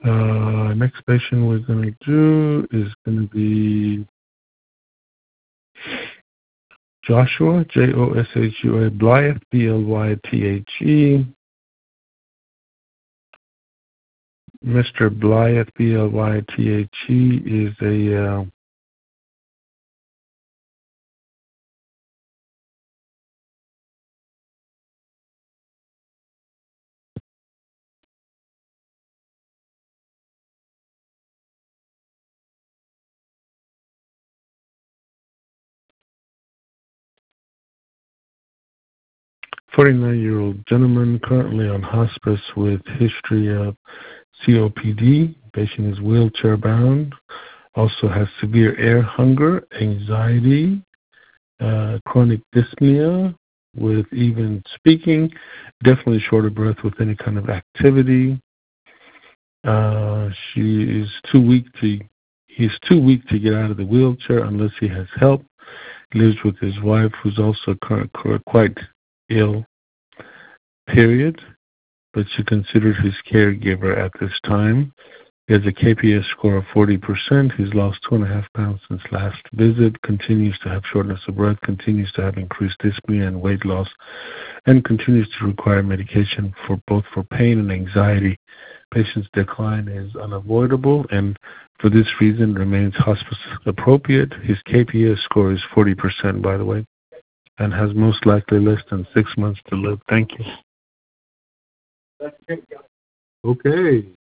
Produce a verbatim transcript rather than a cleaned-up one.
Uh, next patient we're going to do is going to be Joshua, J O S H U A, Blythe, B L Y T H E. Mister Blythe, B L Y T H E, is a uh, forty-nine-year-old gentleman currently on hospice with history of C O P D. Patient is wheelchair bound. Also has severe air hunger, anxiety, uh, chronic dyspnea with even speaking, definitely short of breath with any kind of activity. Uh, she is too weak to, he's too weak to get out of the wheelchair unless he has help. He lives with his wife, who's also quite ill, period, but she considered his caregiver at this time. He has a K P S score of forty percent. He's lost two and a half pounds since last visit, continues to have shortness of breath, continues to have increased dyspnea and weight loss, and continues to require medication for both for pain and anxiety. Patient's decline is unavoidable and for this reason remains hospice appropriate. His K P S score is forty percent, by the way, and has most likely less than six months to live. Thank you. Okay.